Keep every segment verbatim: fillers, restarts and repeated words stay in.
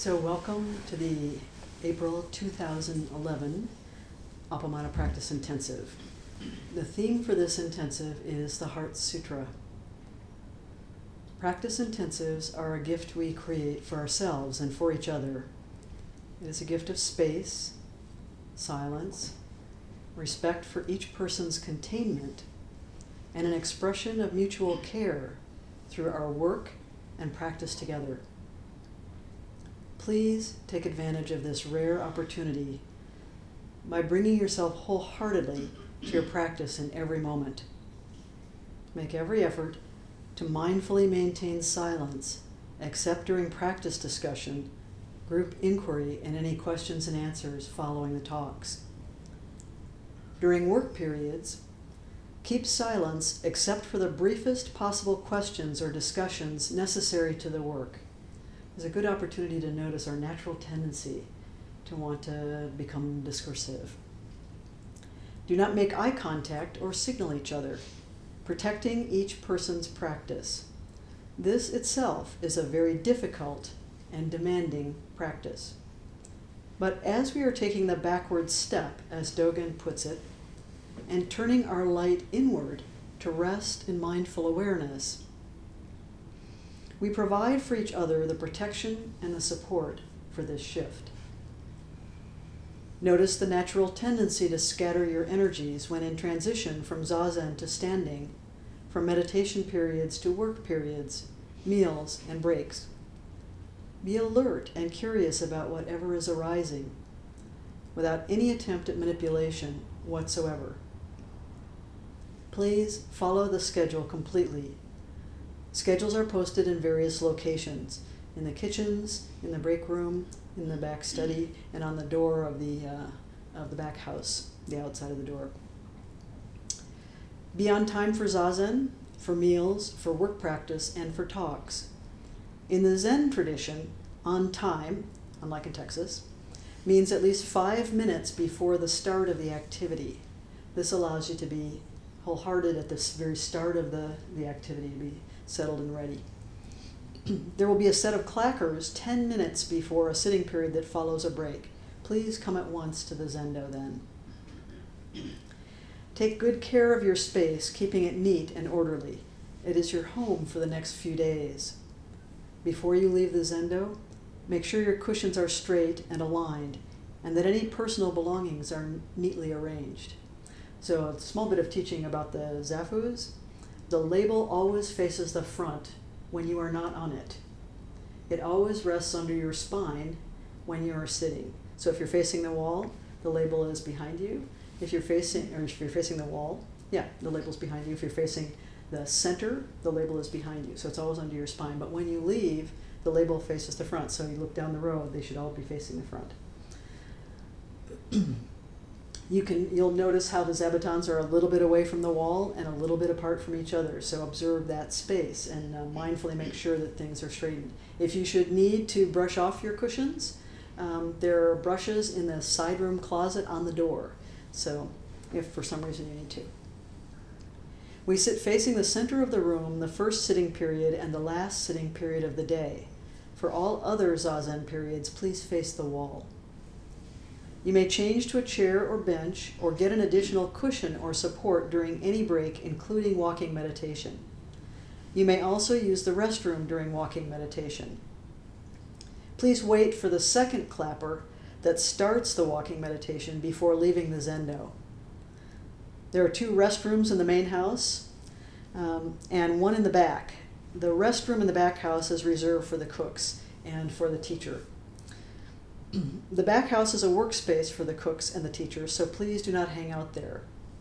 So welcome to the April two thousand eleven Appamada Practice Intensive. The theme for this intensive is the Heart Sutra. Practice intensives are a gift we create for ourselves and for each other. It is a gift of space, silence, respect for each person's containment, and an expression of mutual care through our work and practice together. Please take advantage of this rare opportunity by bringing yourself wholeheartedly to your practice in every moment. Make every effort to mindfully maintain silence, except during practice discussion, group inquiry, and any questions and answers following the talks. During work periods, keep silence except for the briefest possible questions or discussions necessary to the work. It's a good opportunity to notice our natural tendency to want to become discursive. Do not make eye contact or signal each other, protecting each person's practice. This itself is a very difficult and demanding practice. But as we are taking the backward step, as Dogen puts it, and turning our light inward to rest in mindful awareness, we provide for each other the protection and the support for this shift. Notice the natural tendency to scatter your energies when in transition from zazen to standing, from meditation periods to work periods, meals and breaks. Be alert and curious about whatever is arising, without any attempt at manipulation whatsoever. Please follow the schedule completely. Schedules are posted in various locations, in the kitchens, in the break room, in the back study, and on the door of the, uh, of the back house, the outside of the door. Be on time for zazen, for meals, for work practice, and for talks. In the Zen tradition, on time, unlike in Texas, means at least five minutes before the start of the activity. This allows you to be wholehearted at the very start of the, the activity, to be settled and ready. There will be a set of clackers ten minutes before a sitting period that follows a break. Please come at once to the zendo then. Take good care of your space, keeping it neat and orderly. It is your home for the next few days. Before you leave the zendo, make sure your cushions are straight and aligned, and that any personal belongings are neatly arranged. So a small bit of teaching about the zafus. The label always faces the front when you are not on it. It always rests under your spine when you are sitting. So if you're facing the wall, the label is behind you. If you're facing, or if you're facing the wall, yeah, the label's behind you. If you're facing the center, the label is behind you. So it's always under your spine. But when you leave, the label faces the front. So you look down the road, they should all be facing the front. You can, you'll notice how the zabatons are a little bit away from the wall and a little bit apart from each other. So observe that space and uh, mindfully make sure that things are straightened. If you should need to brush off your cushions, um, there are brushes in the side room closet on the door. So if for some reason you need to. We sit facing the center of the room, the first sitting period and the last sitting period of the day. For all other zazen periods, please face the wall. You may change to a chair or bench or get an additional cushion or support during any break, including walking meditation. You may also use the restroom during walking meditation. Please wait for the second clapper that starts the walking meditation before leaving the zendo. There are two restrooms in the main house um, and one in the back. The restroom in the back house is reserved for the cooks and for the teacher. The back house is a workspace for the cooks and the teachers, so please do not hang out there.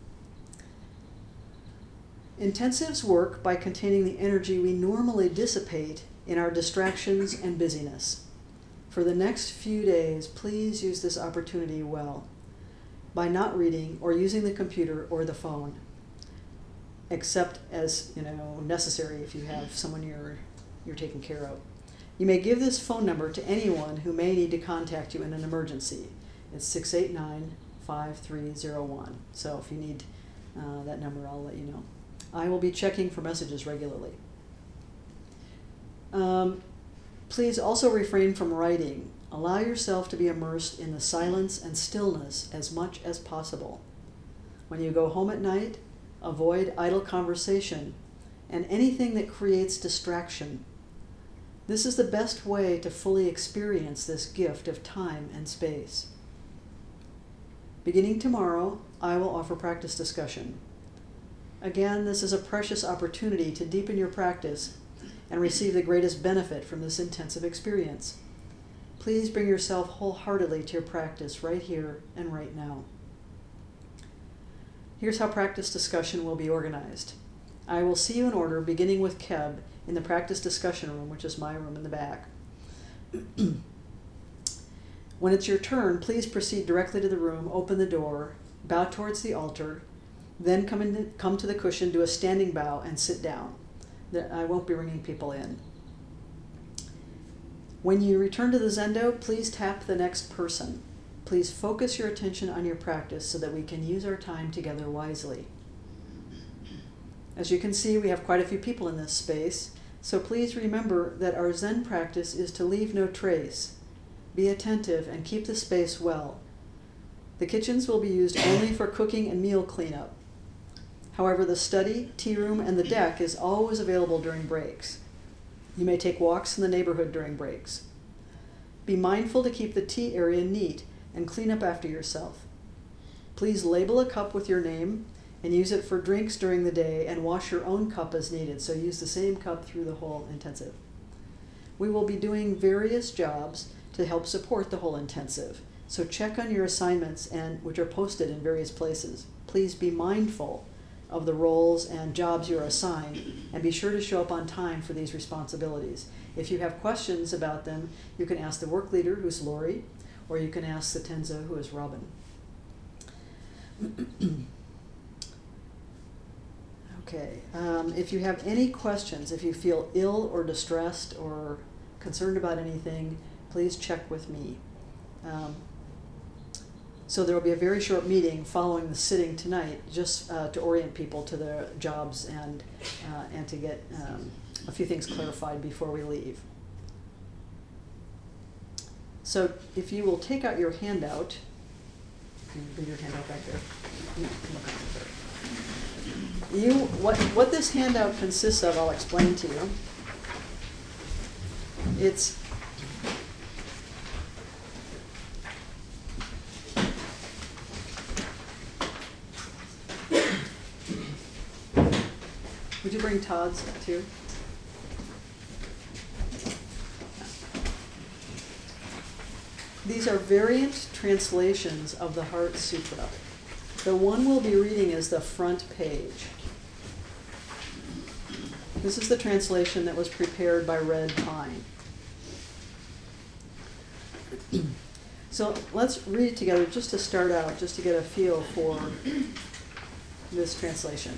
Intensives work by containing the energy we normally dissipate in our distractions and busyness. For the next few days, please use this opportunity well by not reading or using the computer or the phone, except as you know necessary if you have someone you're, you're taking care of. You may give this phone number to anyone who may need to contact you in an emergency. It's six eight nine, five three zero one. So if you need uh, that number, I'll let you know. I will be checking for messages regularly. Um, please also refrain from writing. Allow yourself to be immersed in the silence and stillness as much as possible. When you go home at night, avoid idle conversation and anything that creates distraction. This is the best way to fully experience this gift of time and space. Beginning tomorrow, I will offer practice discussion. Again, this is a precious opportunity to deepen your practice and receive the greatest benefit from this intensive experience. Please bring yourself wholeheartedly to your practice right here and right now. Here's how practice discussion will be organized. I will see you in order, beginning with Keb in the practice discussion room, which is my room in the back. When it's your turn, please proceed directly to the room, open the door, bow towards the altar, then come, in, come to the cushion, do a standing bow, and sit down. I won't be bringing people in. When you return to the Zendo, please tap the next person. Please focus your attention on your practice so that we can use our time together wisely. As you can see, we have quite a few people in this space, so please remember that our Zen practice is to leave no trace. Be attentive and keep the space well. The kitchens will be used only for cooking and meal cleanup. However, the study, tea room, and the deck is always available during breaks. You may take walks in the neighborhood during breaks. Be mindful to keep the tea area neat and clean up after yourself. Please label a cup with your name and use it for drinks during the day, and wash your own cup as needed, so use the same cup through the whole intensive. We will be doing various jobs to help support the whole intensive, so check on your assignments, and which are posted in various places. Please be mindful of the roles and jobs you are assigned, and be sure to show up on time for these responsibilities. If you have questions about them, you can ask the work leader, who's Lori, or you can ask the Tenzo, who is Robin. Okay, um, if you have any questions, if you feel ill or distressed or concerned about anything, please check with me. Um, So there will be a very short meeting following the sitting tonight, just uh, to orient people to their jobs and uh, and to get um, a few things clarified before we leave. So if you will take out your handout, leave your handout back there. You what what this handout consists of, I'll explain to you. It's Would you bring Todd's too? These are variant translations of the Heart Sutra. The one we'll be reading is the front page. This is the translation that was prepared by Red Pine. So let's read it together just to start out, just to get a feel for this translation.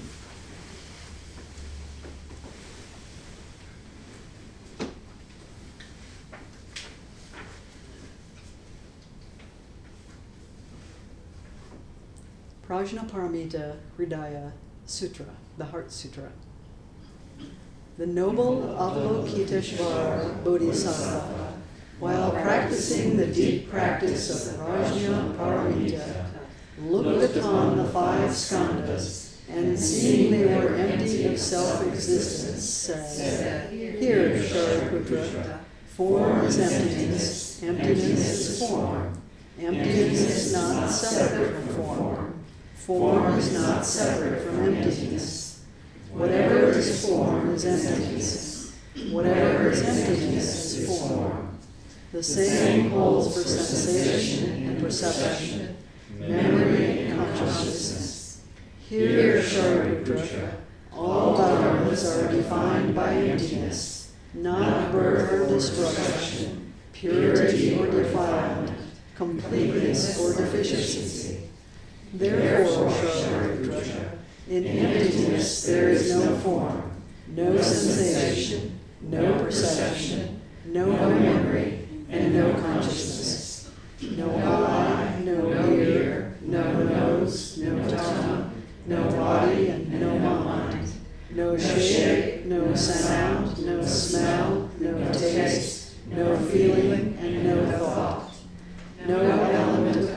Prajnaparamita Hridaya Sutra, the Heart Sutra. The noble Avalokiteshvara Bodhisattva, while practicing the deep practice of Prajnaparamita, looked upon the five skandhas, and seeing they were empty of self-existence, said, "Here, Shariputra, form is emptiness, emptiness is form, emptiness is not separate from form. Form is not separate from emptiness. Whatever is form is emptiness. Whatever is emptiness is form. The same holds for sensation and perception, memory and consciousness. Here, Shariputra, all dharmas are defined by emptiness, not birth or destruction, purity or defilement, completeness or deficiency. Therefore, Shariputra, in emptiness there is no form, no sensation, no perception, no memory, and no consciousness. No eye, no ear, no nose, no tongue, no body, and no mind. No shape, no sound, no smell, no taste, no feeling, and no thought.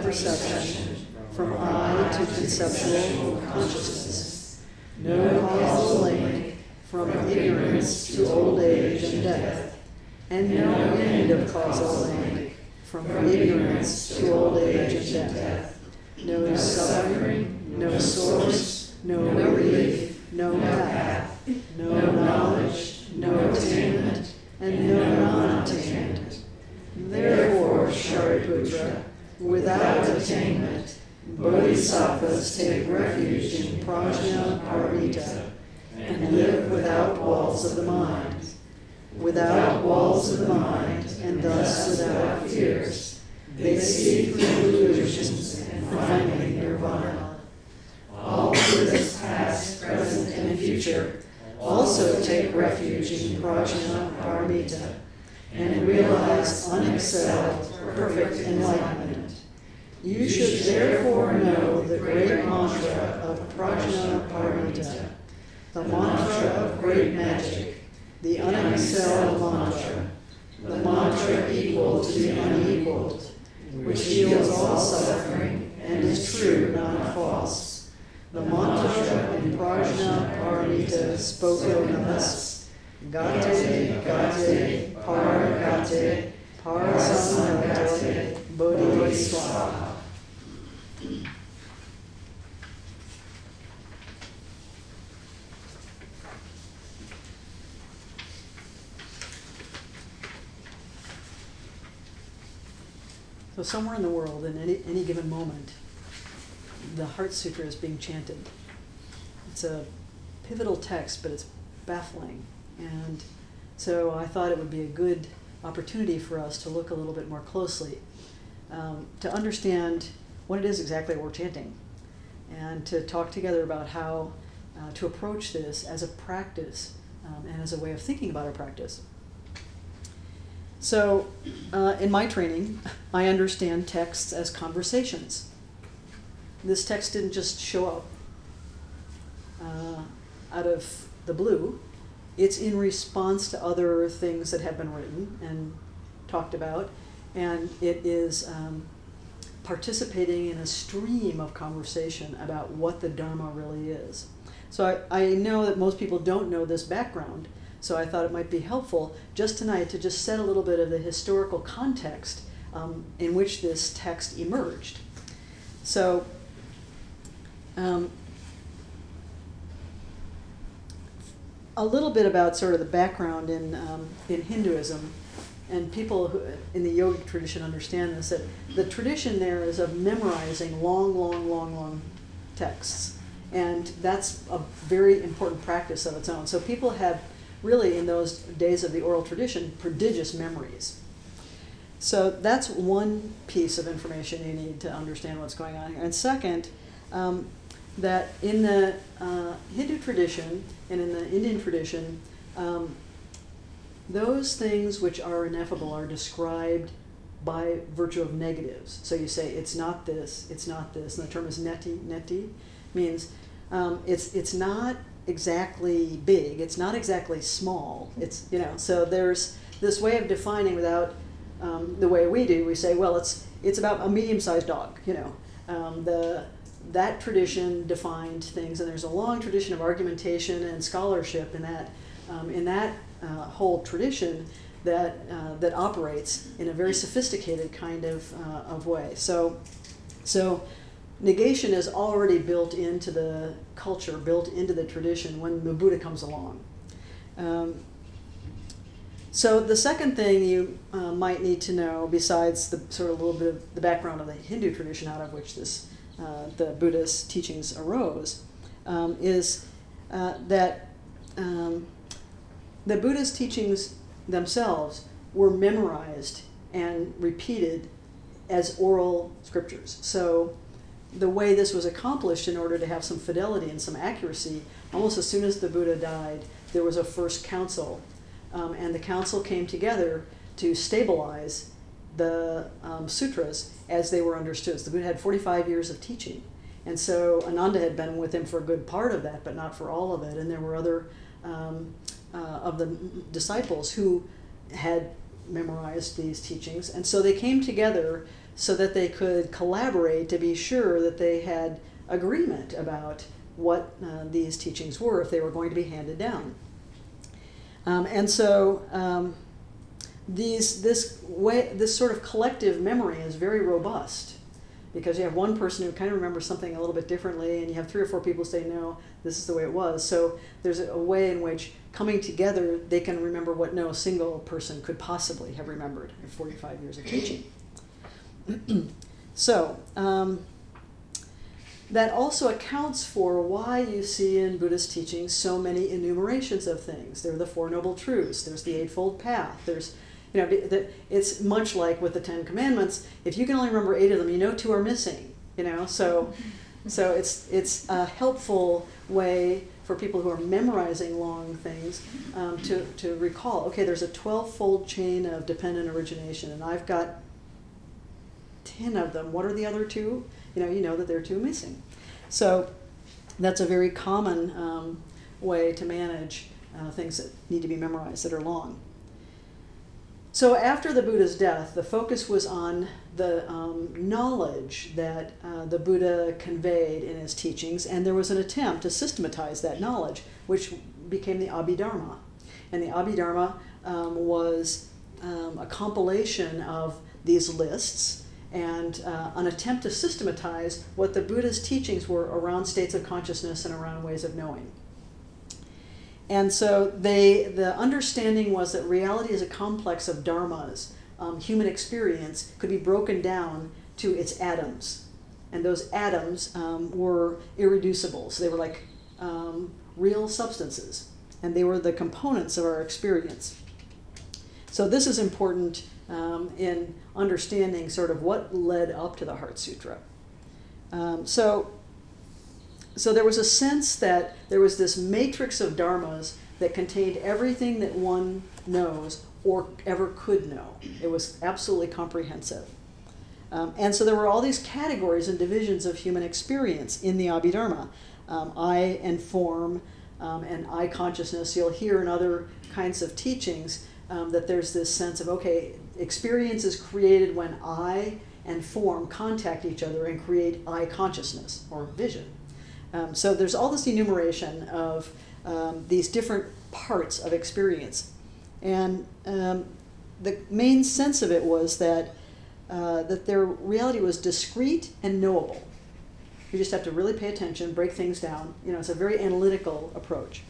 perception, from eye to conceptual consciousness. No causal link from ignorance to old age and death, and no end of causal link from ignorance to old age and death. No suffering, no source, no relief, no path, no knowledge, no attainment, and no non-attainment. Therefore, Shariputra, without attainment, bodhisattvas take refuge in prajna paramita and live without walls of the mind. Without walls of the mind, and thus without fears, they see through illusions and finally nirvana. All Buddhists, past, present, and future, also take refuge in prajna paramita and realize unexcelled, perfect enlightenment. You should therefore know the great mantra of prajna paramita, the mantra of great magic, the unexcelled mantra, the mantra equal to the unequaled, which heals all suffering and is true, not false. The mantra in prajna paramita spoken thus: Gate, gate, par gate, parasamagate, bodhiswaha. So somewhere in the world, in any, any given moment, the Heart Sutra is being chanted. It's a pivotal text, but it's baffling. And so I thought it would be a good opportunity for us to look a little bit more closely, um, to understand what it is exactly we're chanting, and to talk together about how uh, to approach this as a practice um, and as a way of thinking about our practice. So, uh, in my training, I understand texts as conversations. This text didn't just show up uh, out of the blue. It's in response to other things that have been written and talked about, and it is um, participating in a stream of conversation about what the Dharma really is. So I, I know that most people don't know this background, so I thought it might be helpful just tonight to just set a little bit of the historical context um, in which this text emerged. So, um, a little bit about sort of the background in, um, in Hinduism, and people who in the yogic tradition understand this, that the tradition there is of memorizing long, long, long, long texts. And that's a very important practice of its own. So people had really, in those days of the oral tradition, prodigious memories. So that's one piece of information you need to understand what's going on here. And second, um, that in the uh, Hindu tradition and in the Indian tradition, um, those things which are ineffable are described by virtue of negatives. So you say, it's not this, it's not this. And the term is neti. Neti means um, it's, it's not exactly big, it's not exactly small. It's, you know, so there's this way of defining without um, the way we do. We say, well, it's, it's about a medium-sized dog, you know. Um, the, that tradition defined things, and there's a long tradition of argumentation and scholarship in that, um, in that uh, whole tradition that, uh, that operates in a very sophisticated kind of, uh, of way. So, so negation is already built into the culture, built into the tradition when the Buddha comes along. Um, so the second thing you uh, might need to know, besides the sort of little bit of the background of the Hindu tradition out of which this Uh, the Buddha's teachings arose, um, is uh, that um, the Buddha's teachings themselves were memorized and repeated as oral scriptures. So the way this was accomplished in order to have some fidelity and some accuracy, almost as soon as the Buddha died, there was a first council, um, and the council came together to stabilize the um, sutras as they were understood. So the Buddha had forty-five years of teaching, and so Ananda had been with him for a good part of that, but not for all of it, and there were other um, uh, of the disciples who had memorized these teachings, and so they came together so that they could collaborate to be sure that they had agreement about what uh, these teachings were if they were going to be handed down. Um, and so um, these, this, way, this sort of collective memory is very robust, because you have one person who kind of remembers something a little bit differently, and you have three or four people say, no, this is the way it was. So there's a, a way in which, coming together, they can remember what no single person could possibly have remembered in forty-five years of teaching. So um, that also accounts for why you see in Buddhist teachings so many enumerations of things. There are the Four Noble Truths, there's the Eightfold Path, there's, you know, the, it's much like with the Ten Commandments. If you can only remember eight of them, you know two are missing, you know, so, so it's, it's a helpful way for people who are memorizing long things um, to, to recall, okay, there's a twelve-fold chain of dependent origination, and I've got ten of them. What are the other two? You know, you know that there are two missing. So that's a very common um, way to manage uh, things that need to be memorized that are long. So after the Buddha's death, the focus was on the um, knowledge that uh, the Buddha conveyed in his teachings, and there was an attempt to systematize that knowledge, which became the Abhidharma. And the Abhidharma um, was um, a compilation of these lists and uh, an attempt to systematize what the Buddha's teachings were around states of consciousness and around ways of knowing. And so they, the understanding was that reality is a complex of dharmas. Um, human experience could be broken down to its atoms. And those atoms um, were irreducible. So they were like um, real substances. And they were the components of our experience. So this is important um, in understanding sort of what led up to the Heart Sutra. Um, so So there was a sense that there was this matrix of dharmas that contained everything that one knows or ever could know. It was absolutely comprehensive. Um, and so there were all these categories and divisions of human experience in the Abhidharma. Um, I and form um, and I consciousness. You'll hear in other kinds of teachings um, that there's this sense of, okay, experience is created when I and form contact each other and create I consciousness or vision. Um, so there's all this enumeration of um, these different parts of experience. And um, the main sense of it was that, uh, that their reality was discrete and knowable. You just have to really pay attention, break things down. You know, it's a very analytical approach.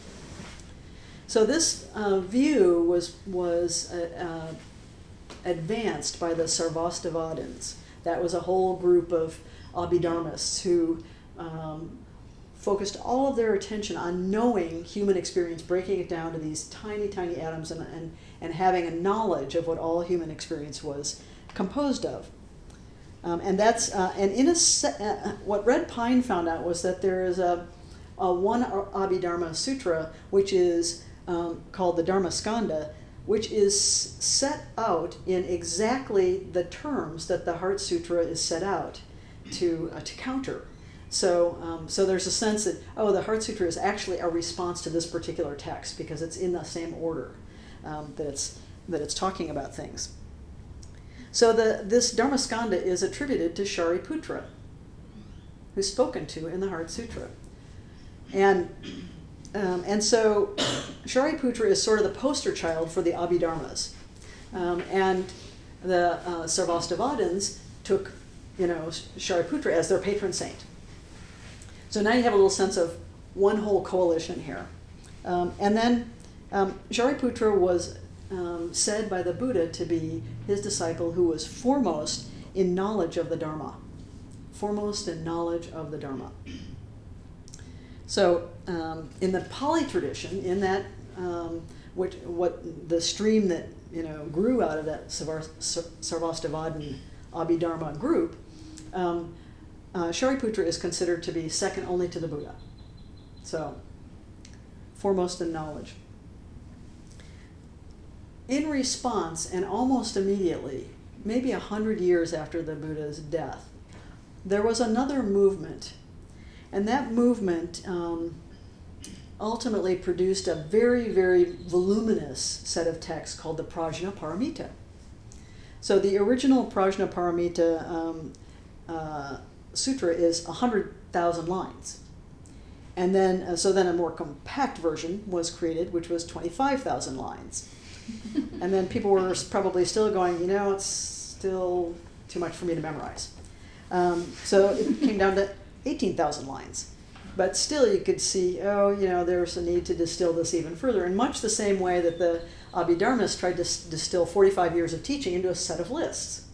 So this uh, view was, was uh, uh, advanced by the Sarvastivadins. That was a whole group of Abhidharmists who Um, focused all of their attention on knowing human experience, breaking it down to these tiny, tiny atoms, and, and, and having a knowledge of what all human experience was composed of. Um, and that's, uh, and in a, se- uh, what Red Pine found out was that there is a, a one Abhidharma Sutra, which is um, called the Dharmaskanda, which is set out in exactly the terms that the Heart Sutra is set out to, uh, to counter. So, um, so there's a sense that, oh, the Heart Sutra is actually a response to this particular text because it's in the same order um, that it's that it's talking about things. So the this Dharmaskanda is attributed to Shariputra, who's spoken to in the Heart Sutra, and um, and so Shariputra is sort of the poster child for the Abhidharmas, um, and the uh, Sarvastivadins took, you know, Shariputra as their patron saint. So now you have a little sense of one whole coalition here. Um, and then um, Shariputra was um, said by the Buddha to be his disciple who was foremost in knowledge of the Dharma. Foremost in knowledge of the Dharma. So um, in the Pali tradition, in that, um, which, what the stream that, you know, grew out of that Sarvastivadin Abhidharma group, um, Uh, Shariputra is considered to be second only to the Buddha. So, foremost in knowledge. In response, and almost immediately, maybe a hundred years after the Buddha's death, there was another movement. And that movement um, ultimately produced a very, very voluminous set of texts called the Prajnaparamita. So the original Prajnaparamita um, uh, sutra is one hundred thousand lines. And then, uh, so then a more compact version was created, which was twenty-five thousand lines. And then people were probably still going, you know, it's still too much for me to memorize. Um, so it came down to eighteen thousand lines. But still you could see, oh, you know, there's a need to distill this even further, in much the same way that the Abhidharmists tried to s- distill forty-five years of teaching into a set of lists.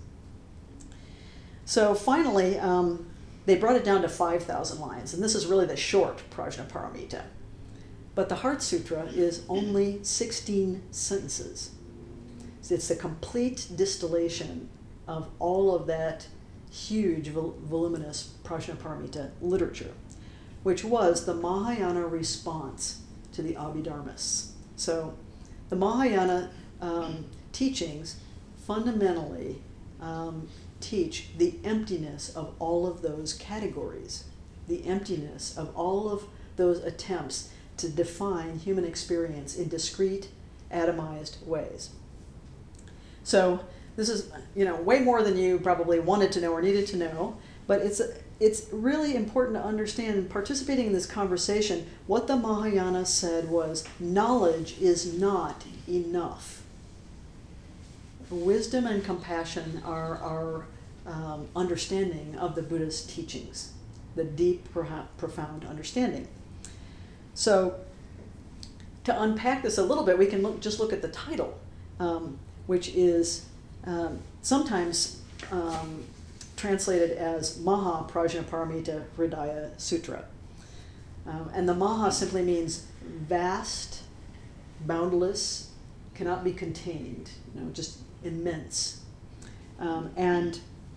So finally, um, they brought it down to five thousand lines, and this is really the short Prajnaparamita. But the Heart Sutra is only sixteen sentences. It's the complete distillation of all of that huge, vol- voluminous Prajnaparamita literature, which was the Mahayana response to the Abhidharmists. So the Mahayana um, teachings fundamentally um, teach the emptiness of all of those categories, the emptiness of all of those attempts to define human experience in discrete, atomized ways. So this is, you know, way more than you probably wanted to know or needed to know, but it's it's really important to understand, in participating in this conversation, what the Mahayana said was, knowledge is not enough. Wisdom and compassion are our um, understanding of the Buddha's teachings, the deep, profound understanding. So to unpack this a little bit, we can look, just look at the title, um, which is um, sometimes um, translated as Maha Prajnaparamita Hridaya Sutra. Um, and the Maha simply means vast, boundless, cannot be contained, you know, just immense. Um, and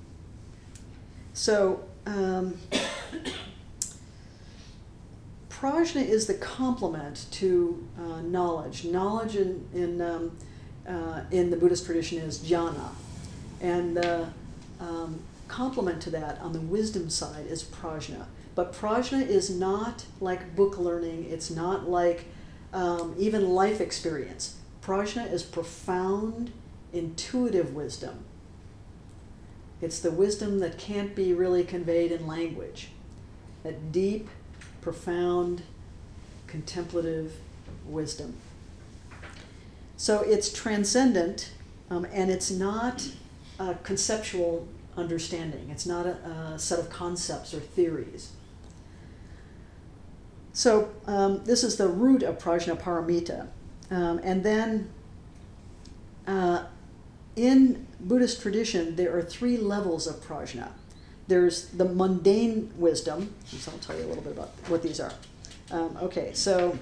so um, prajna is the complement to uh, knowledge. Knowledge in in, um, uh, in the Buddhist tradition is jhana, and the um, complement to that on the wisdom side is prajna. But prajna is not like book learning. It's not like um, even life experience. Prajna is profound, intuitive wisdom. It's the wisdom that can't be really conveyed in language. That deep, profound, contemplative wisdom. So it's transcendent, um, and it's not a conceptual understanding. It's not a, a set of concepts or theories. So um, this is the root of Prajnaparamita. Um, and then uh, in Buddhist tradition, there are three levels of prajna. There's the mundane wisdom, so I'll tell you a little bit about what these are. Um, okay, so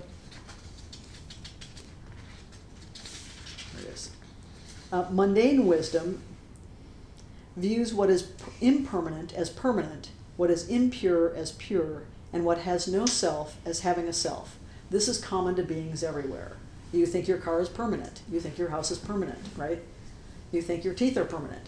there it is. Uh, mundane wisdom views what is impermanent as permanent, what is impure as pure, and what has no self as having a self. This is common to beings everywhere. You think your car is permanent. You think your house is permanent, right? You think your teeth are permanent.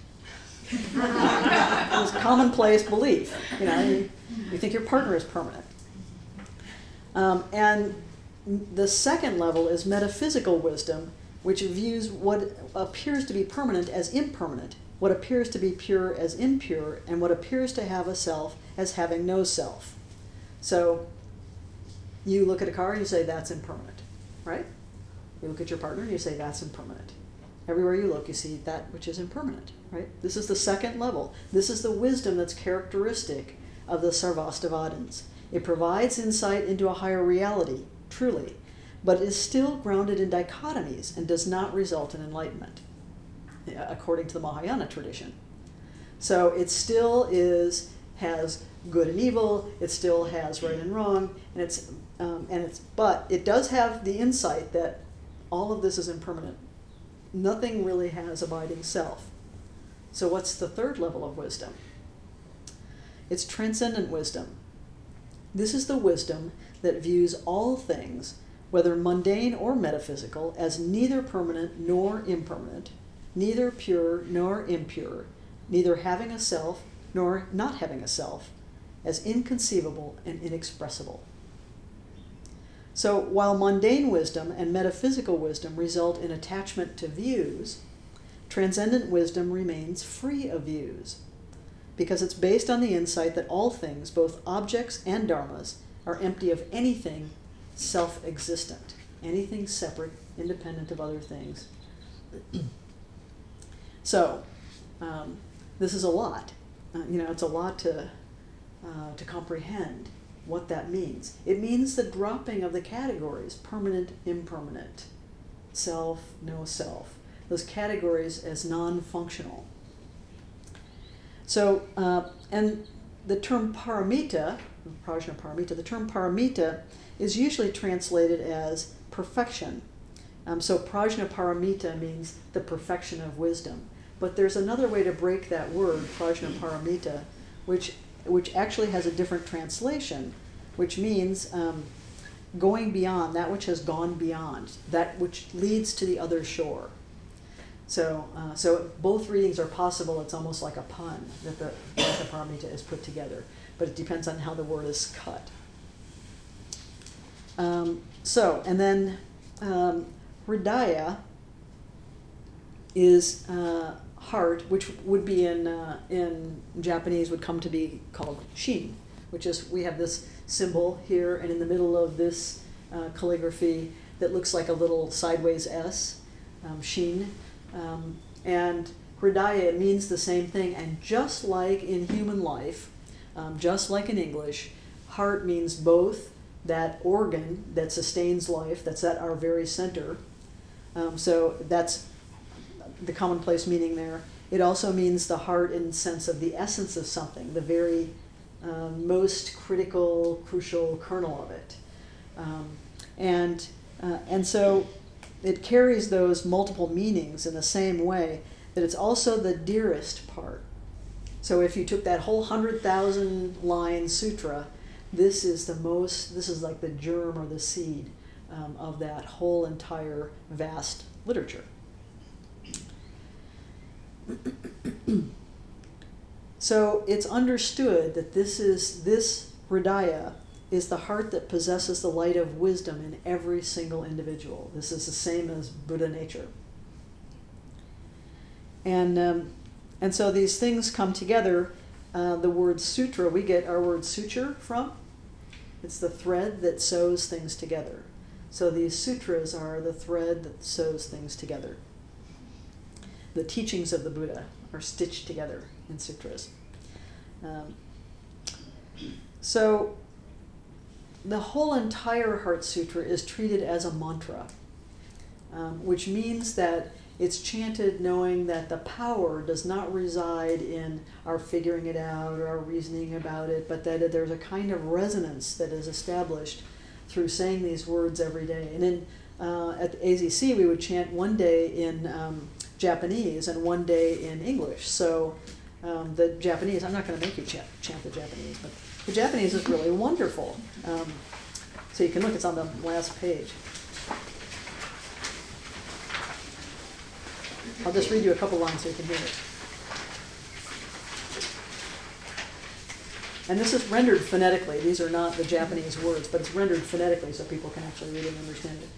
It's commonplace belief. You know, you, you think your partner is permanent. Um, and the second level is metaphysical wisdom, which views what appears to be permanent as impermanent, what appears to be pure as impure, and what appears to have a self as having no self. So you look at a car and you say, that's impermanent, right? You look at your partner and you say, that's impermanent. Everywhere you look, you see that which is impermanent, right? This is the second level. This is the wisdom that's characteristic of the Sarvastivadins. It provides insight into a higher reality, truly, but is still grounded in dichotomies and does not result in enlightenment, according to the Mahayana tradition. So it still is, has good and evil, it still has right and wrong, and it's, um, and it's, but it does have the insight that all of this is impermanent. Nothing really has abiding self. So what's the third level of wisdom? It's transcendent wisdom. This is the wisdom that views all things, whether mundane or metaphysical, as neither permanent nor impermanent, neither pure nor impure, neither having a self nor not having a self, as inconceivable and inexpressible. So while mundane wisdom and metaphysical wisdom result in attachment to views, transcendent wisdom remains free of views, because it's based on the insight that all things, both objects and dharmas, are empty of anything self-existent, anything separate, independent of other things. So, um, this is a lot. Uh, you know, it's a lot to, uh, to comprehend what that means. It means the dropping of the categories, permanent, impermanent, self, no self. Those categories as non-functional. So, uh, and the term paramita, prajnaparamita, the term paramita is usually translated as perfection. Um, so prajnaparamita means the perfection of wisdom. But there's another way to break that word, prajnaparamita, which, which actually has a different translation, which means um, going beyond, that which has gone beyond, that which leads to the other shore. So, uh, so both readings are possible. It's almost like a pun that the prajnaparamita is put together, but it depends on how the word is cut. Um, so, and then um, hridaya is uh, heart, which would be in uh, in Japanese would come to be called shin, which is, we have this symbol here, and in the middle of this uh, calligraphy that looks like a little sideways S, um, shin. Um, and hridaya means the same thing, and just like in human life, um, just like in English, heart means both that organ that sustains life, that's at our very center. Um, so that's the commonplace meaning there. It also means the heart in the sense of the essence of something, the very um, most critical, crucial kernel of it. Um, and, uh, and so it carries those multiple meanings in the same way that it's also the dearest part. So if you took that whole one hundred thousand line sutra, this is the most, this is like the germ or the seed um, of that whole entire vast literature. So it's understood that this is, this hridaya is the heart that possesses the light of wisdom in every single individual. This is the same as Buddha nature. And, um, and so these things come together. Uh, the word sutra, we get our word suture from. It's the thread that sews things together. So these sutras are the thread that sews things together. The teachings of the Buddha are stitched together in sutras. Um, so the whole entire Heart Sutra is treated as a mantra, um, which means that it's chanted knowing that the power does not reside in our figuring it out or our reasoning about it, but that there's a kind of resonance that is established through saying these words every day. And in, uh, at the A Z C, we would chant one day in um, Japanese and one day in English. So um, the Japanese, I'm not going to make you chant, chant the Japanese, but the Japanese is really wonderful. Um, so you can look, it's on the last page. I'll just read you a couple lines so you can hear it. And this is rendered phonetically. These are not the Japanese words, but it's rendered phonetically so people can actually read it and understand it.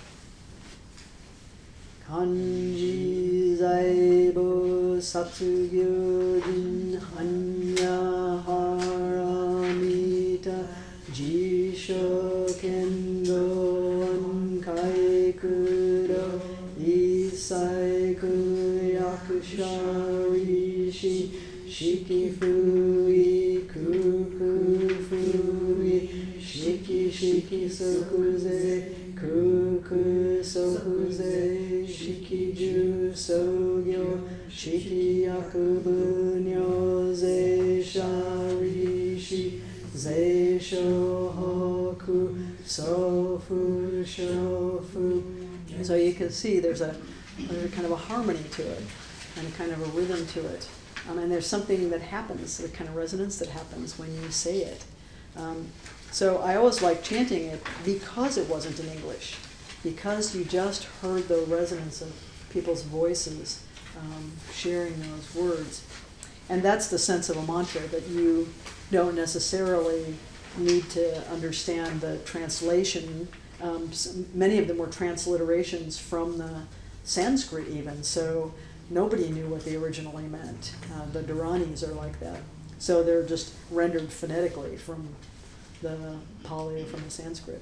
Kanji zaibo satsugyo jin hanya haramita jisho kendo ankai kuro isai kuyaku sharishi shiki fui kuku fui shiki shiki sokuze kuku sokuze shikiju sogyo shiki yakubu nyo ze sharishi ze shohoku sofu shofu. So you can see there's a, there's a kind of a harmony to it and a kind of a rhythm to it. Um, and there's something that happens, the kind of resonance that happens when you say it. Um, so I always like chanting it because it wasn't in English, because you just heard the resonance of people's voices um, sharing those words. And that's the sense of a mantra, that you don't necessarily need to understand the translation. Um, many of them were transliterations from the Sanskrit even, so nobody knew what they originally meant. Uh, the Dharanis are like that. So they're just rendered phonetically from the Pali or from the Sanskrit.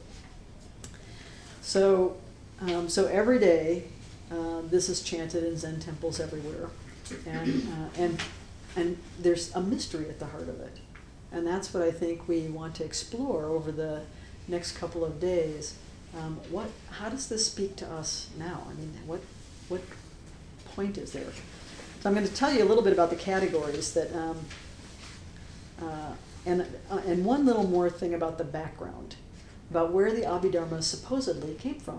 So, um, so every day, uh, this is chanted in Zen temples everywhere, and uh, and and there's a mystery at the heart of it, and that's what I think we want to explore over the next couple of days. Um, what, how does this speak to us now? I mean, what, what point is there? So I'm going to tell you a little bit about the categories that, um, uh, and uh, and one little more thing about the background, about where the Abhidharma supposedly came from.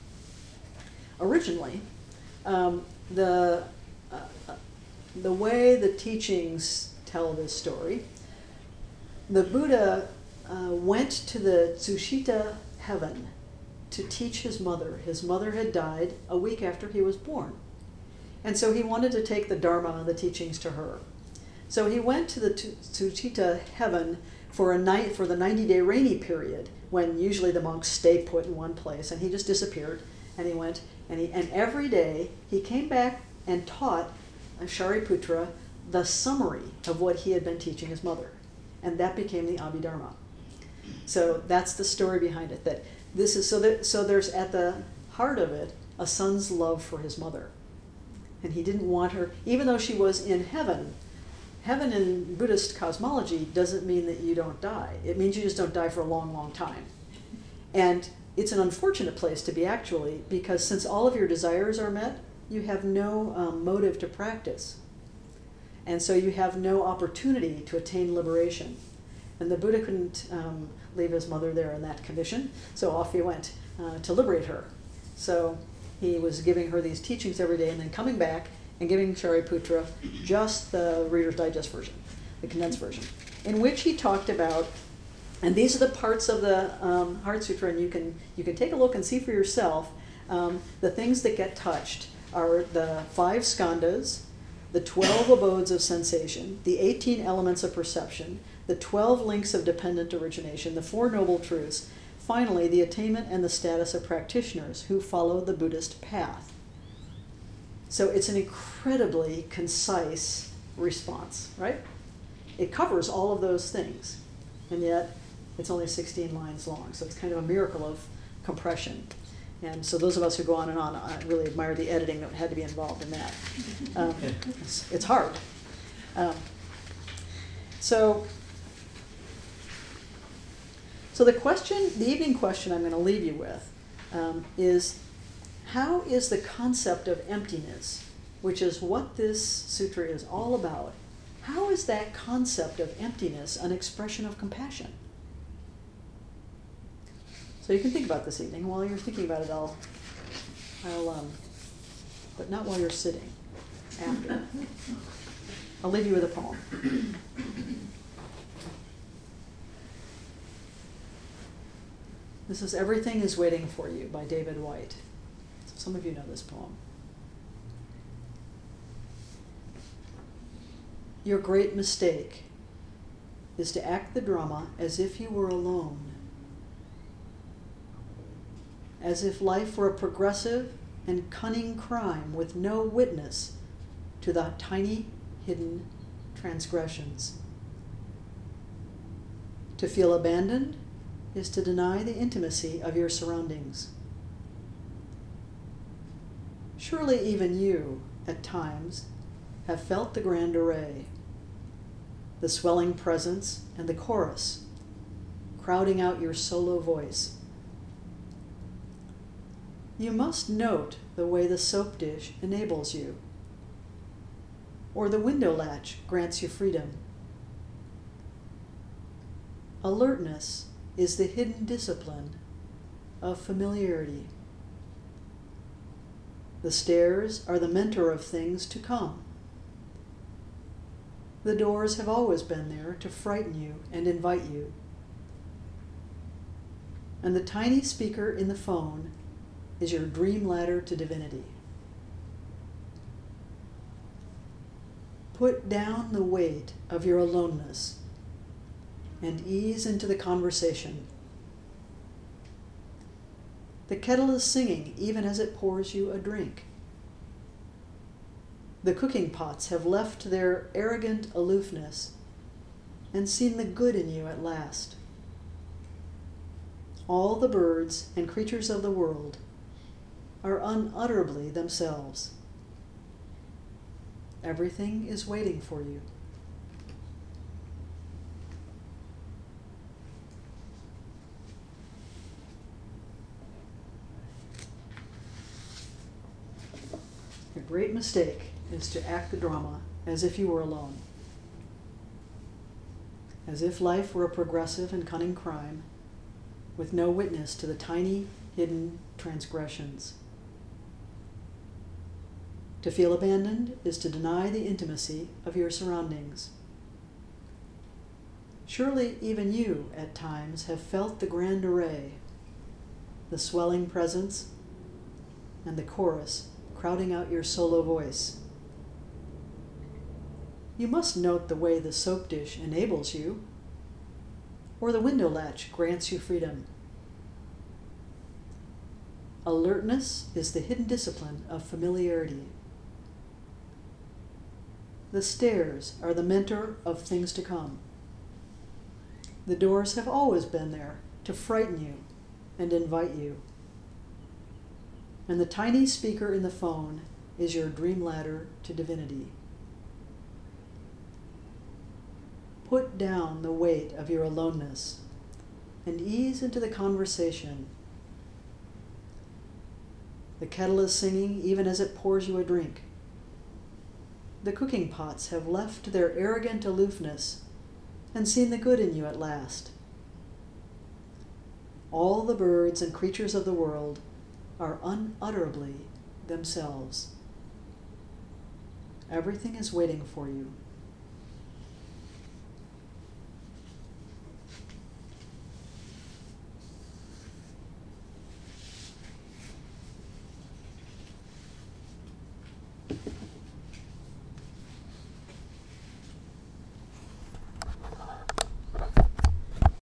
Originally, um, the uh, the way the teachings tell this story, the Buddha uh, went to the Tsushita heaven to teach his mother. His mother had died a week after he was born. And so he wanted to take the Dharma, the teachings, to her. So he went to the Tsuchita heaven for a night, for the ninety-day rainy period, when usually the monks stay put in one place, and he just disappeared. And he went, and he, and every day he came back and taught Shariputra the summary of what he had been teaching his mother, and that became the Abhidharma. So that's the story behind it. That this is so that so there's at the heart of it a son's love for his mother. And he didn't want her, even though she was in heaven. Heaven in Buddhist cosmology doesn't mean that you don't die. It means you just don't die for a long, long time. And it's an unfortunate place to be, actually, because since all of your desires are met, you have no um, motive to practice. And so you have no opportunity to attain liberation. And the Buddha couldn't um, leave his mother there in that condition, so off he went uh, to liberate her. So he was giving her these teachings every day and then coming back and giving Shariputra just the Reader's Digest version, the condensed version, in which he talked about, and these are the parts of the um, Heart Sutra, and you can, you can take a look and see for yourself. Um, the things that get touched are the five skandhas, the twelve abodes of sensation, the eighteen elements of perception, the twelve links of dependent origination, the Four Noble Truths, finally, the attainment and the status of practitioners who follow the Buddhist path. So it's an incredibly concise response, right? It covers all of those things, and yet it's only sixteen lines long, so it's kind of a miracle of compression. And so those of us who go on and on, I really admire the editing that had to be involved in that. Um, it's, it's hard. Um, so, so the question, the evening question I'm going to leave you with um, is, how is the concept of emptiness, which is what this sutra is all about, how is that concept of emptiness an expression of compassion? So you can think about this evening. While you're thinking about it, I'll, I'll, um, but not while you're sitting, after. I'll leave you with a poem. This is Everything is Waiting for You by David Whyte. Some of you know this poem. Your great mistake is to act the drama as if you were alone, as if life were a progressive and cunning crime with no witness to the tiny, hidden transgressions. To feel abandoned is to deny the intimacy of your surroundings. Surely even you, at times, have felt the grand array, the swelling presence and the chorus, crowding out your solo voice. You must note the way the soap dish enables you, or the window latch grants you freedom. Alertness is the hidden discipline of familiarity. The stairs are the mentor of things to come. The doors have always been there to frighten you and invite you. And the tiny speaker in the phone is your dream ladder to divinity. Put down the weight of your aloneness and ease into the conversation. The kettle is singing even as it pours you a drink. The cooking pots have left their arrogant aloofness and seen the good in you at last. All the birds and creatures of the world are unutterably themselves. Everything is waiting for you. A great mistake is to act the drama as if you were alone, as if life were a progressive and cunning crime, with no witness to the tiny, hidden transgressions. To feel abandoned is to deny the intimacy of your surroundings. Surely even you, at times, have felt the grand array, the swelling presence, and the chorus crowding out your solo voice. You must note the way the soap dish enables you, or the window latch grants you freedom. Alertness is the hidden discipline of familiarity. The stairs are the mentor of things to come. The doors have always been there to frighten you and invite you. And the tiny speaker in the phone is your dream ladder to divinity. Put down the weight of your aloneness and ease into the conversation. The kettle is singing even as it pours you a drink. The cooking pots have left their arrogant aloofness and seen the good in you at last. All the birds and creatures of the world are unutterably themselves. Everything is waiting for you.